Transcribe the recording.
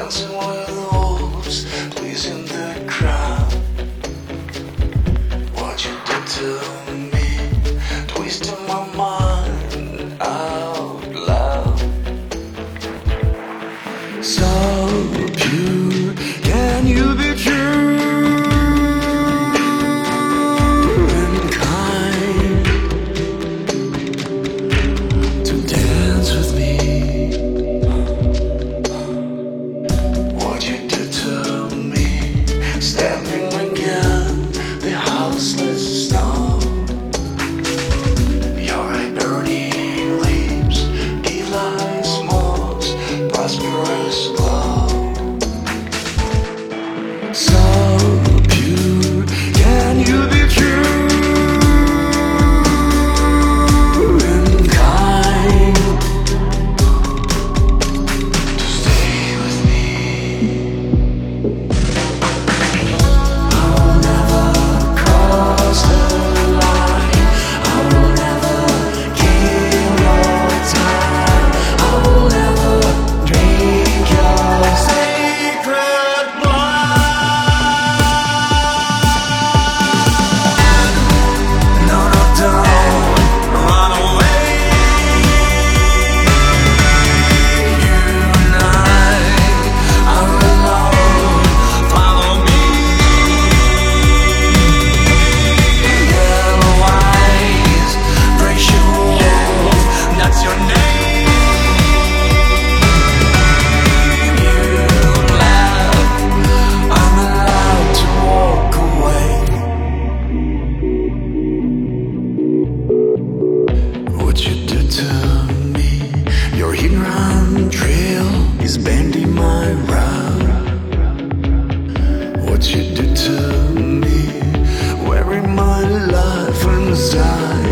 dancing with wolves, pleasing the crowd. What you did to me, twisting my mind out loud. So pure, can you be true and kind to dance with me? What you did to me, stamping again the houseless snow. Your burning lips, Eli's most prosperous love. So pure, can you be true and kind to stay with me? I will never cross the line. I will never kill your time. I will never drink your sacred blood. No, no, don't run away. You and I are alone. Follow me. Yellow eyes, British wolf, that's your name. You laugh, I'm allowed to walk away. What you did to me, your hidden trail is bending my route. What you did to me, wearing my life inside